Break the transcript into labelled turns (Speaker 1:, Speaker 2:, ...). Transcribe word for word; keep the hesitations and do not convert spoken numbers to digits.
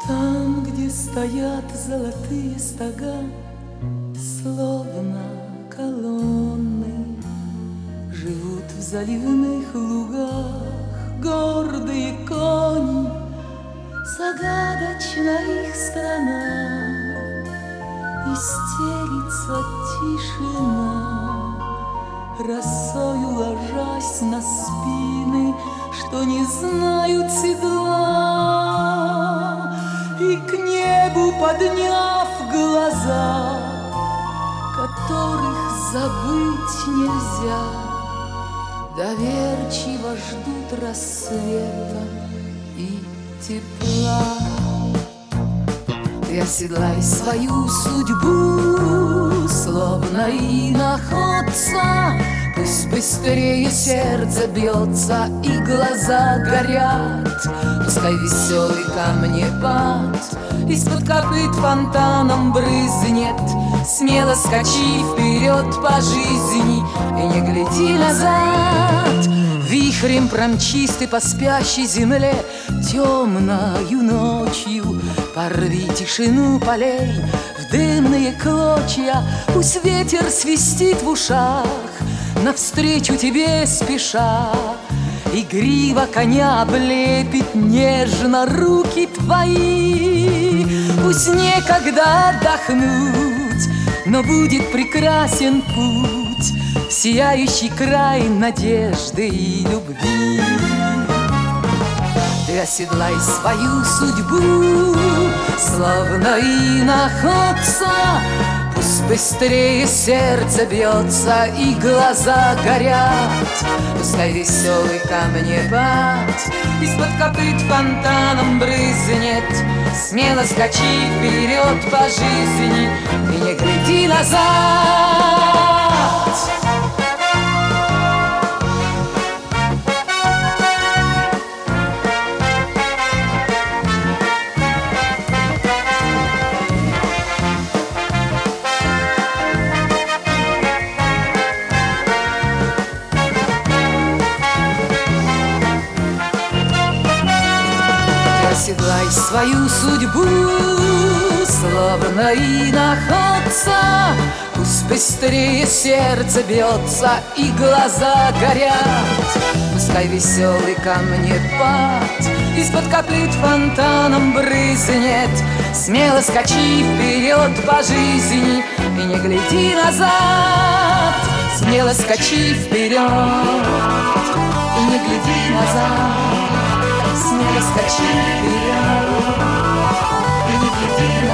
Speaker 1: Там, где стоят золотые стога, словно колонны, живут в заливных лугах гордые кони. Загадочна их страна, и стелится тишина, росою ложась на спины, что не знают седла. И к небу подняв глаза, которых забыть нельзя, доверчиво ждут рассвета и тепла. Ты оседлай свою судьбу, словно иноходца. Пусть быстрее сердце бьется и глаза горят. Пускай веселый камнепад из-под копыт фонтаном брызнет. Смело скачи вперед по жизни и не гляди назад. Вихрем промчись ты по спящей земле темною ночью. Порви тишину полей в дымные клочья. Пусть ветер свистит в ушах, навстречу тебе спеша. И грива коня облепит нежно руки твои. Пусть некогда отдохнуть, но будет прекрасен путь в сияющий край надежды и любви. Ты оседлай свою судьбу, словно иноходца. Пусть быстрее сердце бьется и глаза горят. Пускай веселый камнепад из-под копыт фонтаном брызнет. Смело скачи вперед по жизни и не гляди назад. Оседлай свою судьбу, словно иноходца. Пусть быстрее сердце бьется и глаза горят. Пускай веселый камнепад из-под копыт фонтаном брызнет. Смело скачи вперед по жизни и не гляди назад. Смело скачи вперед и не гляди назад. Смело скачи вперед и не гляди назад.